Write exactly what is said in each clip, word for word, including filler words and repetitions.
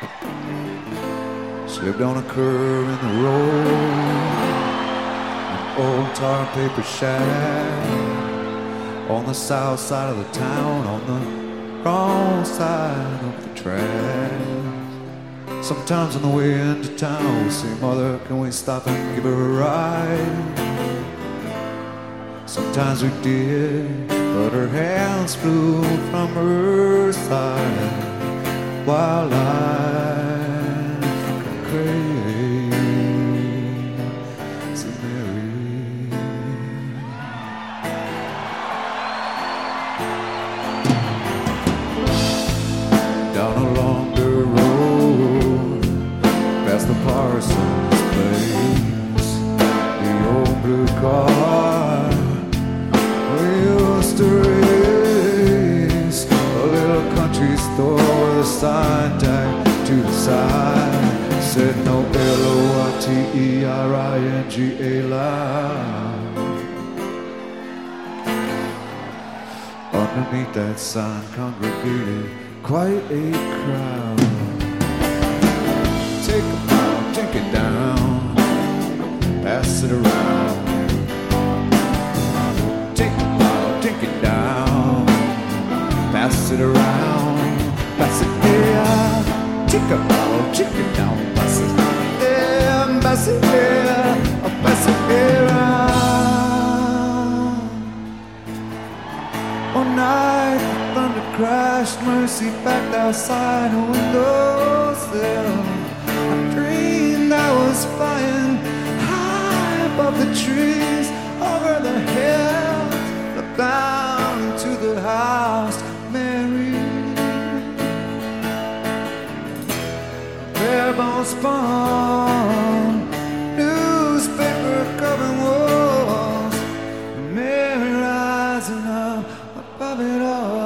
She lived on a curve in the road, an old tar paper shack on the south side of the town, on the wrong side of the tracks. Sometimes on the way into town we say, Mother, can we stop and give her a ride? Sometimes we did, but her hands flew from her side while life crazy Mary. Down along the road, past the parson's place, the old blue car we used to race, a little country store with a sign tag to the side said no L O I T E R I N G A line. Underneath that sign congregated quite a crowd. Take a bottle, drink it down, pass it around. Take a bottle, drink it down, pass it around, pass it here. Take a bottle, drink it down, pass it here, pass it here, pass it here. One night, thunder crashed, Mercy backed outside her windowsill. I dreamed I was flying high above the trees, over the hills, looked down into the house, Mary. Bare bones spawn, newspaper covering walls, Mary rising up above it all.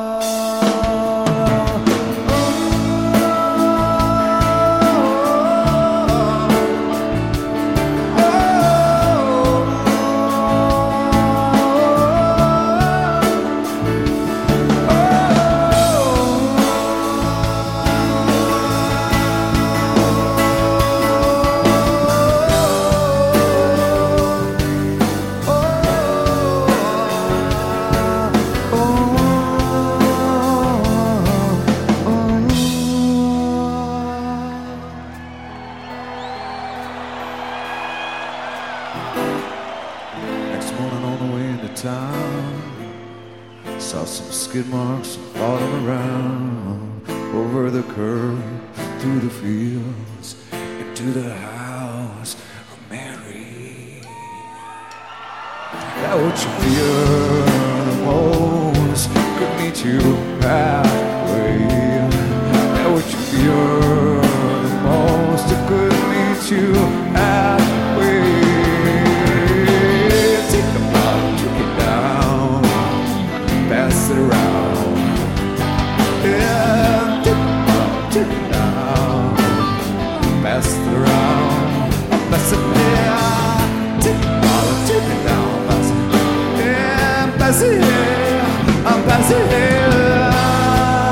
Saw some skid marks falling around over the curb, through the fields, into the house of Mary. That what you fear the most could meet you halfway. That what you fear the most it could meet you halfway. Take a bottle, drink it down, pass it around. Yeah, take a bottle, drink it down, pass it around. Pass it there. Take a bottle, drink it down, pass it. Yeah, pass it here, I'm pass it here.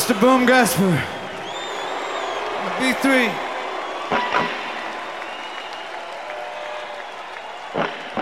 Mister Boom Gasper. B three.